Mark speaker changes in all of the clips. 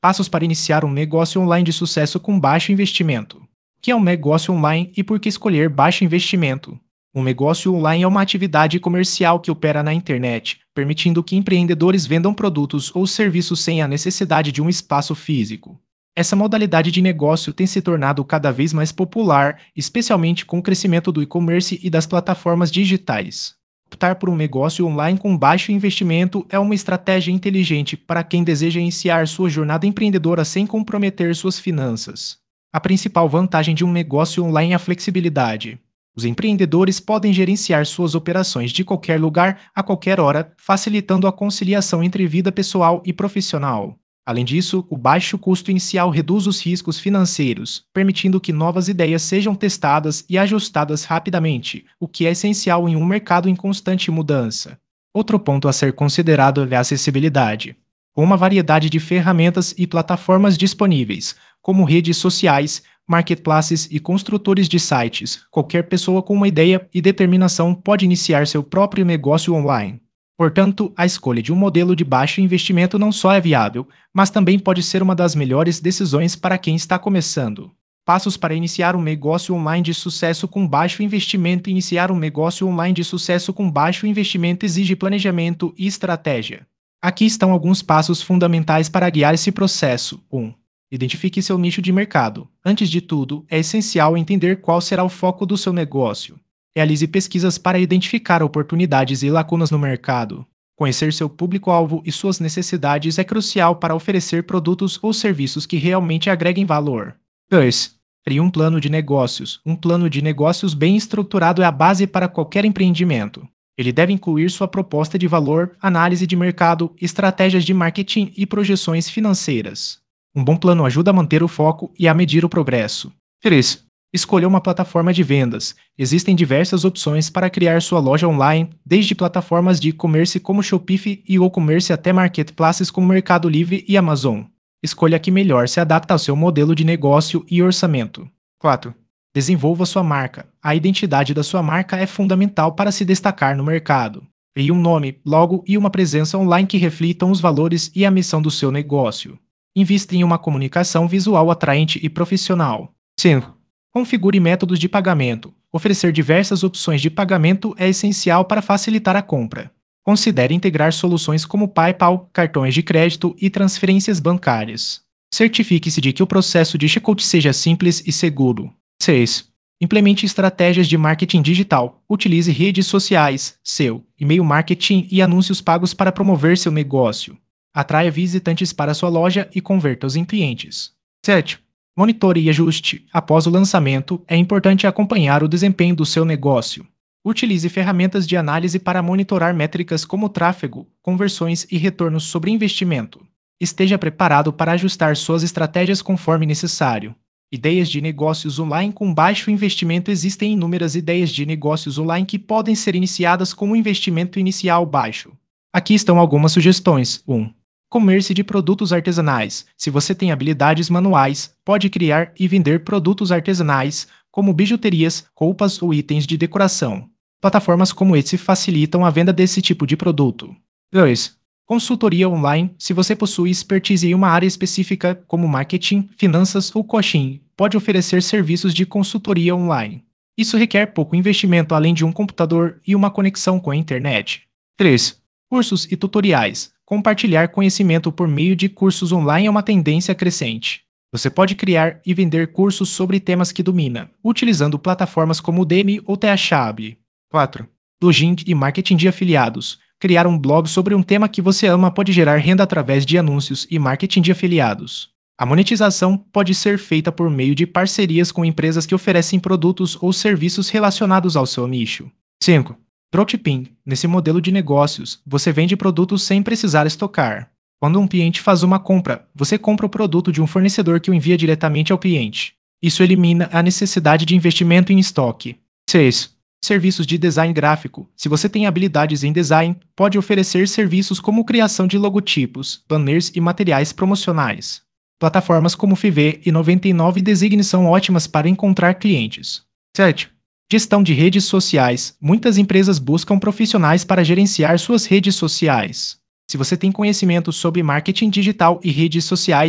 Speaker 1: Passos para iniciar um negócio online de sucesso com baixo investimento. O que é um negócio online e por que escolher baixo investimento? Um negócio online é uma atividade comercial que opera na internet, permitindo que empreendedores vendam produtos ou serviços sem a necessidade de um espaço físico. Essa modalidade de negócio tem se tornado cada vez mais popular, especialmente com o crescimento do e-commerce e das plataformas digitais. Optar por um negócio online com baixo investimento é uma estratégia inteligente para quem deseja iniciar sua jornada empreendedora sem comprometer suas finanças. A principal vantagem de um negócio online é a flexibilidade. Os empreendedores podem gerenciar suas operações de qualquer lugar, a qualquer hora, facilitando a conciliação entre vida pessoal e profissional. Além disso, o baixo custo inicial reduz os riscos financeiros, permitindo que novas ideias sejam testadas e ajustadas rapidamente, o que é essencial em um mercado em constante mudança. Outro ponto a ser considerado é a acessibilidade. Com uma variedade de ferramentas e plataformas disponíveis, como redes sociais, marketplaces e construtores de sites, qualquer pessoa com uma ideia e determinação pode iniciar seu próprio negócio online. Portanto, a escolha de um modelo de baixo investimento não só é viável, mas também pode ser uma das melhores decisões para quem está começando. Passos para iniciar um negócio online de sucesso com baixo investimento. Iniciar um negócio online de sucesso com baixo investimento exige planejamento e estratégia. Aqui estão alguns passos fundamentais para guiar esse processo. 1. Identifique seu nicho de mercado. Antes de tudo, é essencial entender qual será o foco do seu negócio. Realize pesquisas para identificar oportunidades e lacunas no mercado. Conhecer seu público-alvo e suas necessidades é crucial para oferecer produtos ou serviços que realmente agreguem valor. 2. Crie um plano de negócios. Um plano de negócios bem estruturado é a base para qualquer empreendimento. Ele deve incluir sua proposta de valor, análise de mercado, estratégias de marketing e projeções financeiras. Um bom plano ajuda a manter o foco e a medir o progresso. 3. Escolha uma plataforma de vendas. Existem diversas opções para criar sua loja online, desde plataformas de e-commerce como Shopify e WooCommerce até marketplaces como Mercado Livre e Amazon. Escolha a que melhor se adapta ao seu modelo de negócio e orçamento. 4. Desenvolva sua marca. A identidade da sua marca é fundamental para se destacar no mercado. Crie um nome, logo e uma presença online que reflitam os valores e a missão do seu negócio. Invista em uma comunicação visual atraente e profissional. 5. Configure métodos de pagamento. Oferecer diversas opções de pagamento é essencial para facilitar a compra. Considere integrar soluções como PayPal, cartões de crédito e transferências bancárias. Certifique-se de que o processo de checkout seja simples e seguro. 6. Implemente estratégias de marketing digital. Utilize redes sociais, SEO, e-mail marketing e anúncios pagos para promover seu negócio. Atraia visitantes para sua loja e converta-os em clientes. 7. Monitore e ajuste. Após o lançamento, é importante acompanhar o desempenho do seu negócio. Utilize ferramentas de análise para monitorar métricas como tráfego, conversões e retornos sobre investimento. Esteja preparado para ajustar suas estratégias conforme necessário. Ideias de negócios online com baixo investimento. Existem inúmeras ideias de negócios online que podem ser iniciadas com um investimento inicial baixo. Aqui estão algumas sugestões. 1. Comércio de produtos artesanais. Se você tem habilidades manuais, pode criar e vender produtos artesanais, como bijuterias, roupas ou itens de decoração. Plataformas como Etsy facilitam a venda desse tipo de produto. 2. Consultoria online. Se você possui expertise em uma área específica, como marketing, finanças ou coaching, pode oferecer serviços de consultoria online. Isso requer pouco investimento além de um computador e uma conexão com a internet. 3. Cursos e tutoriais. Compartilhar conhecimento por meio de cursos online é uma tendência crescente. Você pode criar e vender cursos sobre temas que domina, utilizando plataformas como Udemy ou Teachable. 4. Blogging e marketing de afiliados. Criar um blog sobre um tema que você ama pode gerar renda através de anúncios e marketing de afiliados. A monetização pode ser feita por meio de parcerias com empresas que oferecem produtos ou serviços relacionados ao seu nicho. 5. Dropshipping. Nesse modelo de negócios, você vende produtos sem precisar estocar. Quando um cliente faz uma compra, você compra o produto de um fornecedor que o envia diretamente ao cliente. Isso elimina a necessidade de investimento em estoque. 6. Serviços de design gráfico. Se você tem habilidades em design, pode oferecer serviços como criação de logotipos, banners e materiais promocionais. Plataformas como Fiverr e 99 Design são ótimas para encontrar clientes. 7. Gestão de redes sociais. Muitas empresas buscam profissionais para gerenciar suas redes sociais. Se você tem conhecimento sobre marketing digital e redes sociais,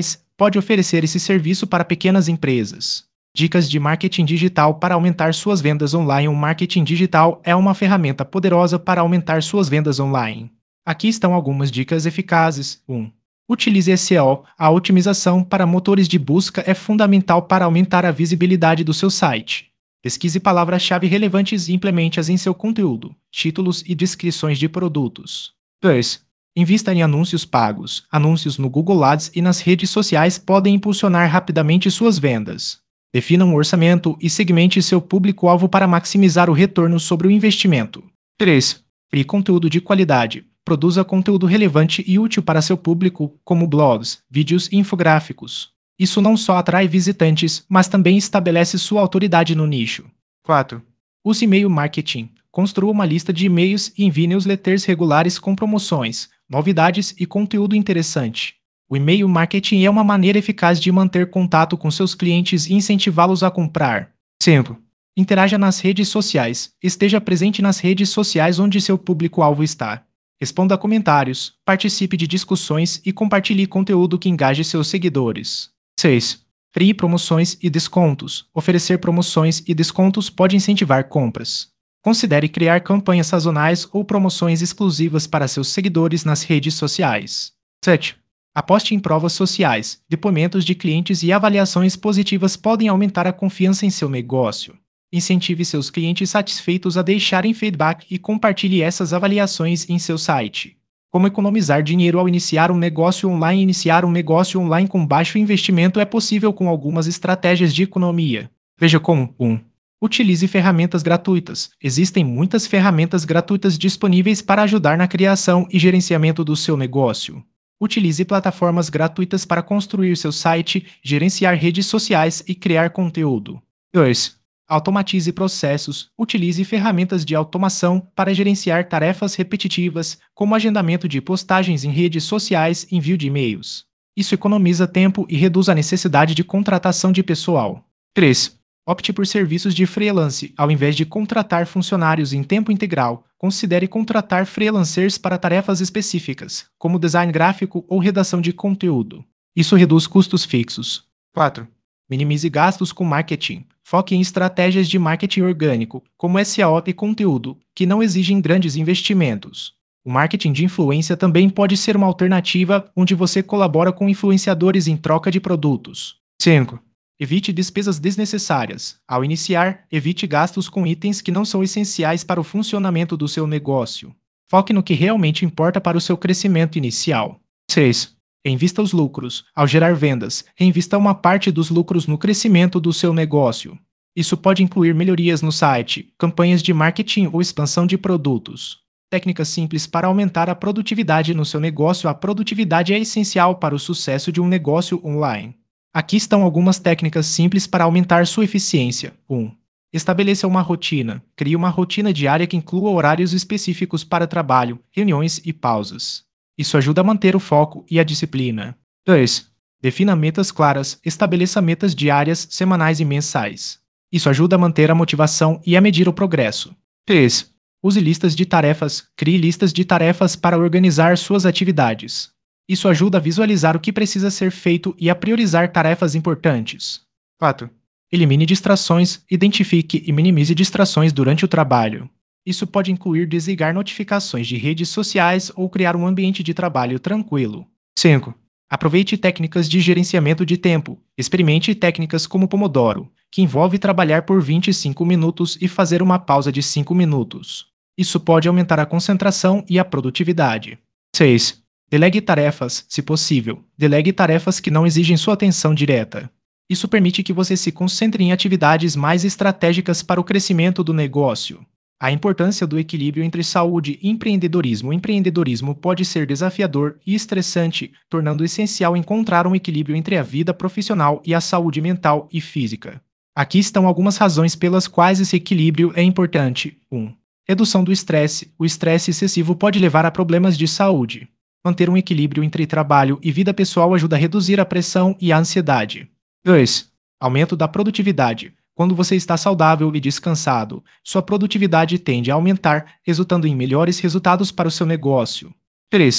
Speaker 1: pode oferecer esse serviço para pequenas empresas. Dicas de marketing digital para aumentar suas vendas online. O marketing digital é uma ferramenta poderosa para aumentar suas vendas online. Aqui estão algumas dicas eficazes. 1. Utilize SEO. A otimização para motores de busca é fundamental para aumentar a visibilidade do seu site. Pesquise palavras-chave relevantes e implemente-as em seu conteúdo, títulos e descrições de produtos. 2. Invista em anúncios pagos. Anúncios no Google Ads e nas redes sociais podem impulsionar rapidamente suas vendas. Defina um orçamento e segmente seu público-alvo para maximizar o retorno sobre o investimento. 3. Crie conteúdo de qualidade. Produza conteúdo relevante e útil para seu público, como blogs, vídeos e infográficos. Isso não só atrai visitantes, mas também estabelece sua autoridade no nicho. 4. Use e-mail marketing. Construa uma lista de e-mails e envie newsletters regulares com promoções, novidades e conteúdo interessante. O e-mail marketing é uma maneira eficaz de manter contato com seus clientes e incentivá-los a comprar. 5. Interaja nas redes sociais. Esteja presente nas redes sociais onde seu público-alvo está. Responda a comentários, participe de discussões e compartilhe conteúdo que engaje seus seguidores. 6. Crie promoções e descontos. Oferecer promoções e descontos pode incentivar compras. Considere criar campanhas sazonais ou promoções exclusivas para seus seguidores nas redes sociais. 7. Aposte em provas sociais. Depoimentos de clientes e avaliações positivas podem aumentar a confiança em seu negócio. Incentive seus clientes satisfeitos a deixarem feedback e compartilhe essas avaliações em seu site. Como economizar dinheiro ao iniciar um negócio online? Iniciar um negócio online com baixo investimento é possível com algumas estratégias de economia. Veja como 1. Utilize ferramentas gratuitas. Existem muitas ferramentas gratuitas disponíveis para ajudar na criação e gerenciamento do seu negócio. Utilize plataformas gratuitas para construir seu site, gerenciar redes sociais e criar conteúdo. 2. Automatize processos. Utilize ferramentas de automação para gerenciar tarefas repetitivas, como agendamento de postagens em redes sociais e envio de e-mails. Isso economiza tempo e reduz a necessidade de contratação de pessoal. 3. Opte por serviços de freelance. Ao invés de contratar funcionários em tempo integral, considere contratar freelancers para tarefas específicas, como design gráfico ou redação de conteúdo. Isso reduz custos fixos. 4. Minimize gastos com marketing. Foque em estratégias de marketing orgânico, como SEO e conteúdo, que não exigem grandes investimentos. O marketing de influência também pode ser uma alternativa, onde você colabora com influenciadores em troca de produtos. 5. Evite despesas desnecessárias. Ao iniciar, evite gastos com itens que não são essenciais para o funcionamento do seu negócio. Foque no que realmente importa para o seu crescimento inicial. 6. Reinvista os lucros. Ao gerar vendas, reinvista uma parte dos lucros no crescimento do seu negócio. Isso pode incluir melhorias no site, campanhas de marketing ou expansão de produtos. Técnicas simples para aumentar a produtividade no seu negócio. A produtividade é essencial para o sucesso de um negócio online. Aqui estão algumas técnicas simples para aumentar sua eficiência. 1. Estabeleça uma rotina. Crie uma rotina diária que inclua horários específicos para trabalho, reuniões e pausas. Isso ajuda a manter o foco e a disciplina. 2. Defina metas claras. Estabeleça metas diárias, semanais e mensais. Isso ajuda a manter a motivação e a medir o progresso. 3. Use listas de tarefas. Crie listas de tarefas para organizar suas atividades. Isso ajuda a visualizar o que precisa ser feito e a priorizar tarefas importantes. 4. Elimine distrações. Identifique e minimize distrações durante o trabalho. Isso pode incluir desligar notificações de redes sociais ou criar um ambiente de trabalho tranquilo. 5. Aproveite técnicas de gerenciamento de tempo. Experimente técnicas como Pomodoro, que envolve trabalhar por 25 minutos e fazer uma pausa de 5 minutos. Isso pode aumentar a concentração e a produtividade. 6. Delegue tarefas, se possível. Delegue tarefas que não exigem sua atenção direta. Isso permite que você se concentre em atividades mais estratégicas para o crescimento do negócio. A importância do equilíbrio entre saúde e empreendedorismo. O empreendedorismo pode ser desafiador e estressante, tornando essencial encontrar um equilíbrio entre a vida profissional e a saúde mental e física. Aqui estão algumas razões pelas quais esse equilíbrio é importante. 1. Redução do estresse. O estresse excessivo pode levar a problemas de saúde. Manter um equilíbrio entre trabalho e vida pessoal ajuda a reduzir a pressão e a ansiedade. 2. Aumento da produtividade. Quando você está saudável e descansado, sua produtividade tende a aumentar, resultando em melhores resultados para o seu negócio. 3.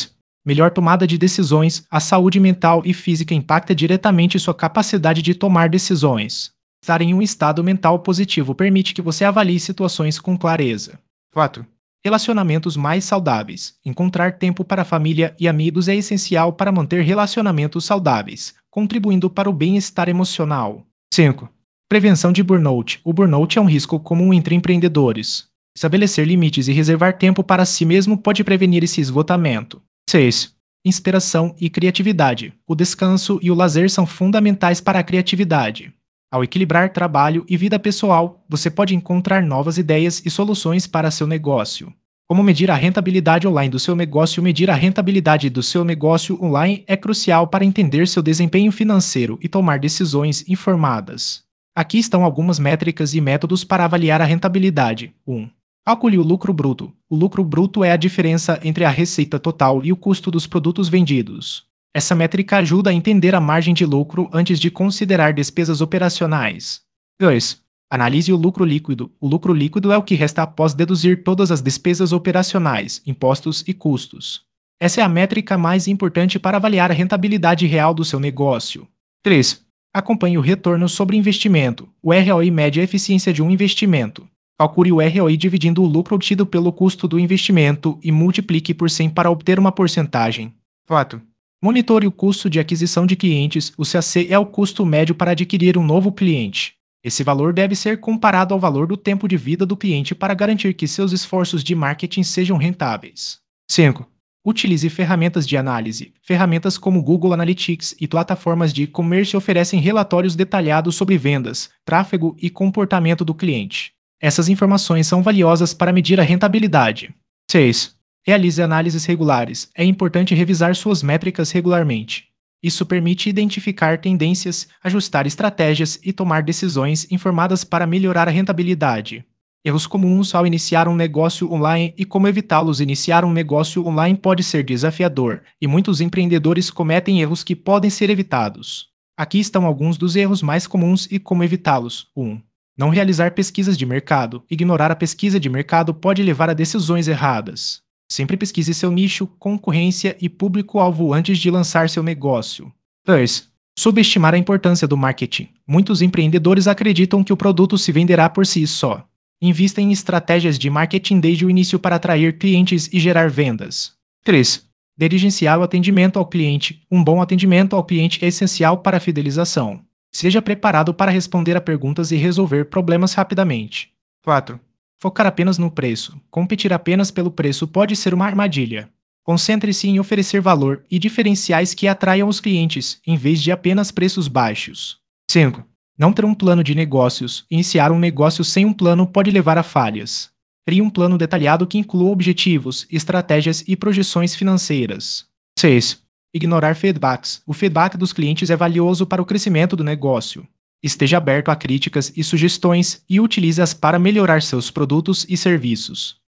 Speaker 1: Melhor tomada de decisões, a saúde mental e física impacta diretamente sua capacidade de tomar decisões. Estar em um estado mental positivo permite que você avalie situações com clareza. 4. Relacionamentos mais saudáveis. Encontrar tempo para a família e amigos é essencial para manter relacionamentos saudáveis, contribuindo para o bem-estar emocional. 5. Prevenção de burnout. O burnout é um risco comum entre empreendedores. Estabelecer limites e reservar tempo para si mesmo pode prevenir esse esgotamento. 6. Inspiração e criatividade. O descanso e o lazer são fundamentais para a criatividade. Ao equilibrar trabalho e vida pessoal, você pode encontrar novas ideias e soluções para seu negócio. Como medir a rentabilidade online do seu negócio? Medir a rentabilidade do seu negócio online é crucial para entender seu desempenho financeiro e tomar decisões informadas. Aqui estão algumas métricas e métodos para avaliar a rentabilidade. 1. Calcule o lucro bruto. O lucro bruto é a diferença entre a receita total e o custo dos produtos vendidos. Essa métrica ajuda a entender a margem de lucro antes de considerar despesas operacionais. 2. Analise o lucro líquido. O lucro líquido é o que resta após deduzir todas as despesas operacionais, impostos e custos. Essa é a métrica mais importante para avaliar a rentabilidade real do seu negócio. 3. Acompanhe o retorno sobre investimento. O ROI mede a eficiência de um investimento. Calcule o ROI dividindo o lucro obtido pelo custo do investimento e multiplique por 100 para obter uma porcentagem. 4. Monitore o custo de aquisição de clientes. O CAC é o custo médio para adquirir um novo cliente. Esse valor deve ser comparado ao valor do tempo de vida do cliente para garantir que seus esforços de marketing sejam rentáveis. 5. Utilize ferramentas de análise. Ferramentas como Google Analytics e plataformas de e-commerce oferecem relatórios detalhados sobre vendas, tráfego e comportamento do cliente. Essas informações são valiosas para medir a rentabilidade. 6. Realize análises regulares. É importante revisar suas métricas regularmente. Isso permite identificar tendências, ajustar estratégias e tomar decisões informadas para melhorar a rentabilidade. Erros comuns ao iniciar um negócio online e como evitá-los. Iniciar um negócio online pode ser desafiador, e muitos empreendedores cometem erros que podem ser evitados. Aqui estão alguns dos erros mais comuns e como evitá-los. 1. Não realizar pesquisas de mercado. Ignorar a pesquisa de mercado pode levar a decisões erradas. Sempre pesquise seu nicho, concorrência e público-alvo antes de lançar seu negócio. 2. Subestimar a importância do marketing. Muitos empreendedores acreditam que o produto se venderá por si só. Invista em estratégias de marketing desde o início para atrair clientes e gerar vendas. 3. Diligenciar o atendimento ao cliente. Um bom atendimento ao cliente é essencial para a fidelização. Seja preparado para responder a perguntas e resolver problemas rapidamente. 4. Focar apenas no preço. Competir apenas pelo preço pode ser uma armadilha. Concentre-se em oferecer valor e diferenciais que atraiam os clientes, em vez de apenas preços baixos. 5. Não ter um plano de negócios. Iniciar um negócio sem um plano pode levar a falhas. Crie um plano detalhado que inclua objetivos, estratégias e projeções financeiras. 6. Ignorar feedbacks. O feedback dos clientes é valioso para o crescimento do negócio. Esteja aberto a críticas e sugestões e utilize-as para melhorar seus produtos e serviços.